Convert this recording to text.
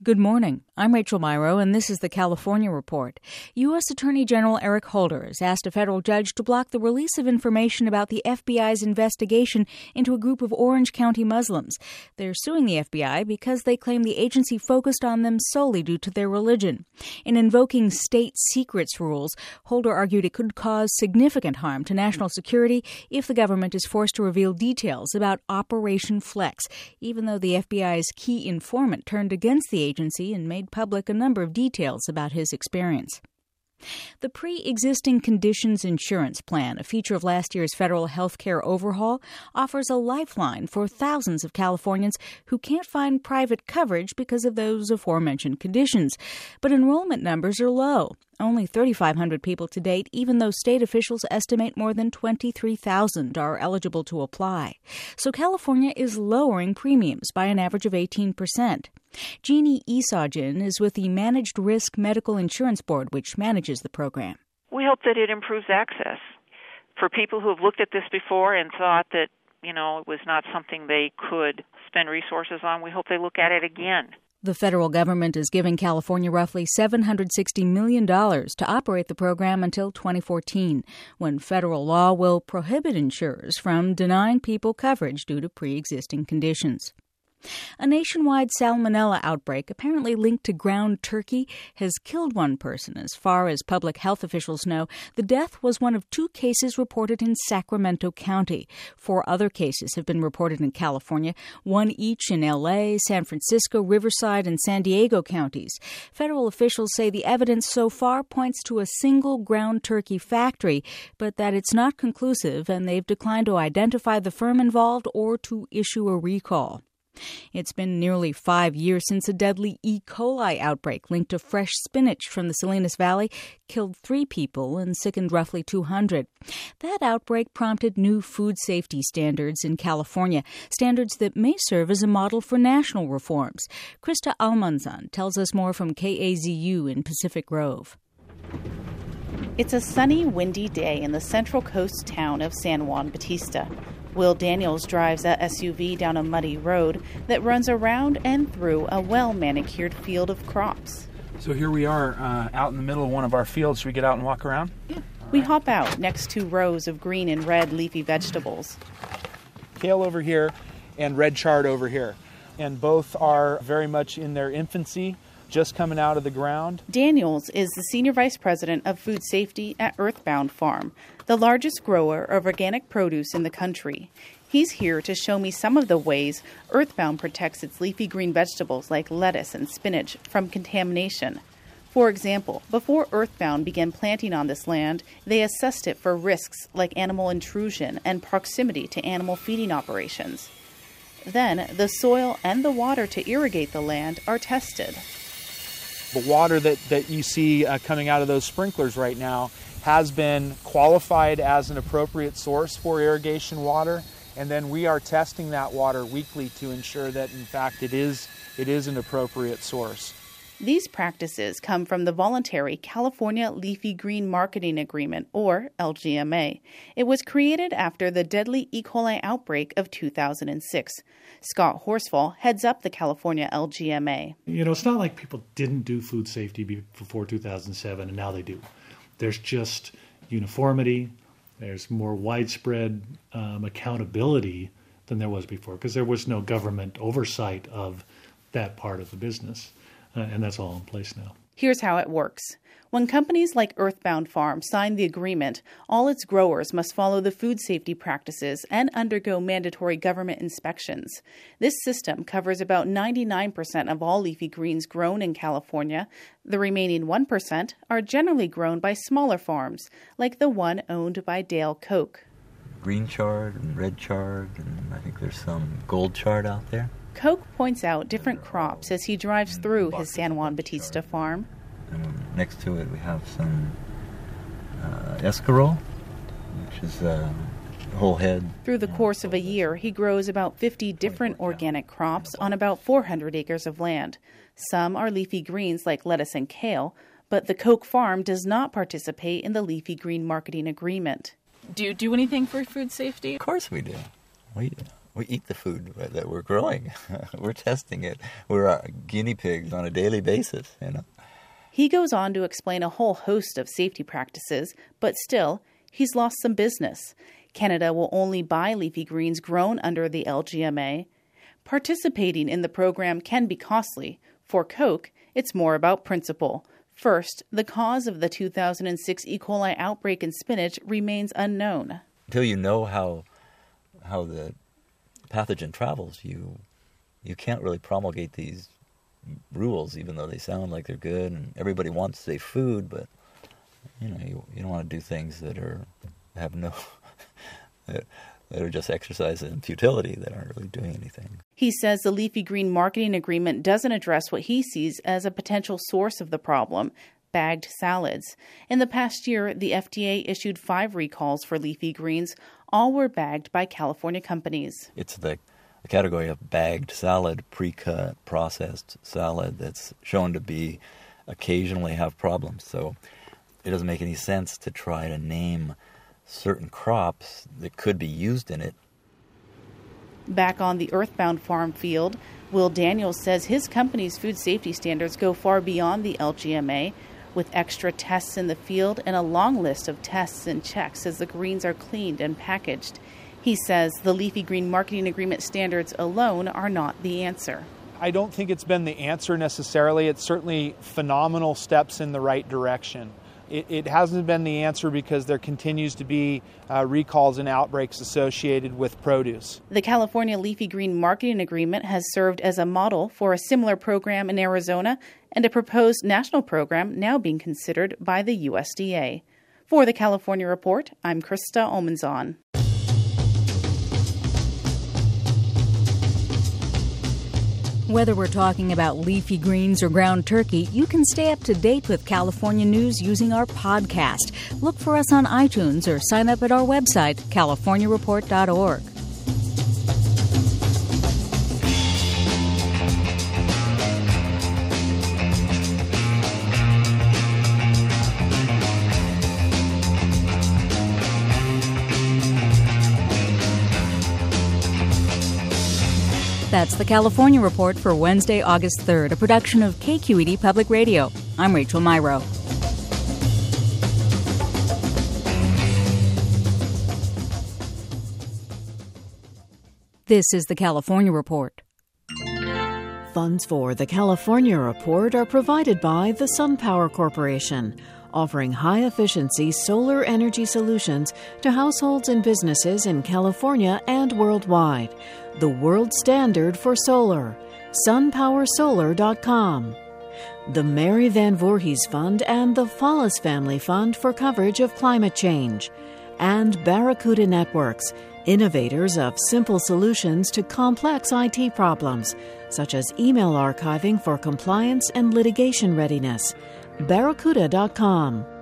Good morning. I'm Rachel Myrow, and this is the California Report. U.S. Attorney General Eric Holder has asked a federal judge to block the release of information about the FBI's investigation into a group of Orange County Muslims. They're suing the FBI because they claim the agency focused on them solely due to their religion. In invoking state secrets rules, Holder argued it could cause significant harm to national security if the government is forced to reveal details about Operation Flex, even though the FBI's key informant turned against the agency and made public a number of details about his experience. The Pre-Existing Conditions Insurance Plan, a feature of last year's federal health care overhaul, offers a lifeline for thousands of Californians who can't find private coverage because of those aforementioned conditions. But enrollment numbers are low. Only 3,500 people to date, even though state officials estimate more than 23,000 are eligible to apply. So California is lowering premiums by an average of 18%. Jeannie Esogin is with the Managed Risk Medical Insurance Board, which manages the program. We hope that it improves access. For people who have looked at this before and thought that, it was not something they could spend resources on, we hope they look at it again. The federal government is giving California roughly $760 million to operate the program until 2014, when federal law will prohibit insurers from denying people coverage due to pre-existing conditions. A nationwide salmonella outbreak, apparently linked to ground turkey, has killed one person. As far as public health officials know, the death was one of 2 cases reported in Sacramento County. 4 other cases have been reported in California, 1 each in L.A., San Francisco, Riverside, and San Diego counties. Federal officials say the evidence so far points to a single ground turkey factory, but that it's not conclusive, and they've declined to identify the firm involved or to issue a recall. It's been nearly 5 years since a deadly E. coli outbreak linked to fresh spinach from the Salinas Valley killed 3 people and sickened roughly 200. That outbreak prompted new food safety standards in California, standards that may serve as a model for national reforms. Krista Almanzan tells us more from KAZU in Pacific Grove. It's a sunny, windy day in the Central Coast town of San Juan Bautista. Will Daniels drives a SUV down a muddy road that runs around and through a well-manicured field of crops. So here we are out in the middle of one of our fields. Should we get out and walk around? Yeah. We hop out next to rows of green and red leafy vegetables. Kale over here and red chard over here. And both are very much in their infancy, just coming out of the ground. Daniels is the Senior Vice President of Food Safety at Earthbound Farm, the largest grower of organic produce in the country. He's here to show me some of the ways Earthbound protects its leafy green vegetables like lettuce and spinach from contamination. For example, before Earthbound began planting on this land, they assessed it for risks like animal intrusion and proximity to animal feeding operations. Then, the soil and the water to irrigate the land are tested. The water that you see coming out of those sprinklers right now has been qualified as an appropriate source for irrigation water, and then we are testing that water weekly to ensure that, in fact, it is an appropriate source. These practices come from the voluntary California Leafy Green Marketing Agreement, or LGMA. It was created after the deadly E. coli outbreak of 2006. Scott Horsfall heads up the California LGMA. It's not like people didn't do food safety before 2007, and now they do. There's just uniformity. There's more widespread accountability than there was before, because there was no government oversight of that part of the business. And that's all in place now. Here's how it works. When companies like Earthbound Farm sign the agreement, all its growers must follow the food safety practices and undergo mandatory government inspections. This system covers about 99% of all leafy greens grown in California. The remaining 1% are generally grown by smaller farms, like the one owned by Dale Koch. Green chard and red chard, and I think there's some gold chard out there. Koch points out different crops as he drives through his San Juan Bautista farm. And next to it we have some escarole, which is a whole head. Through the course of a year, he grows about 50 different organic crops on about 400 acres of land. Some are leafy greens like lettuce and kale, but the Koch farm does not participate in the Leafy Green Marketing Agreement. Do you do anything for food safety? Of course we do. We eat the food that we're growing. We're testing it. We're guinea pigs on a daily basis, you know. He goes on to explain a whole host of safety practices, but still, he's lost some business. Canada will only buy leafy greens grown under the LGMA. Participating in the program can be costly. For Koch, it's more about principle. First, the cause of the 2006 E. coli outbreak in spinach remains unknown. Until you know how the pathogen travels, you can't really promulgate these rules, even though they sound like they're good and everybody wants safe food. But you don't want to do things that have no that are just exercise in futility, that aren't really doing anything. He says the leafy green marketing agreement doesn't address what he sees as a potential source of the problem: bagged salads. In the past year, the FDA issued 5 recalls for leafy greens. All were bagged by California companies. It's the category of bagged salad, pre-cut, processed salad that's shown to occasionally have problems. So it doesn't make any sense to try to name certain crops that could be used in it. Back on the Earthbound farm field, Will Daniels says his company's food safety standards go far beyond the LGMA, with extra tests in the field and a long list of tests and checks as the greens are cleaned and packaged. He says the leafy green marketing agreement standards alone are not the answer. I don't think it's been the answer necessarily. It's certainly phenomenal steps in the right direction. It hasn't been the answer because there continues to be recalls and outbreaks associated with produce. The California Leafy Green Marketing Agreement has served as a model for a similar program in Arizona and a proposed national program now being considered by the USDA. For the California Report, I'm Krista Omenzon. Whether we're talking about leafy greens or ground turkey, you can stay up to date with California news using our podcast. Look for us on iTunes or sign up at our website, californiareport.org. That's the California Report for Wednesday, August 3rd, a production of KQED Public Radio. I'm Rachel Myrow. This is the California Report. Funds for the California Report are provided by the SunPower Corporation, offering high-efficiency solar energy solutions to households and businesses in California and worldwide. The world standard for solar. SunPowerSolar.com. The Mary Van Voorhees Fund and the Fallis Family Fund for coverage of climate change. And Barracuda Networks, innovators of simple solutions to complex IT problems, such as email archiving for compliance and litigation readiness. Barracuda.com.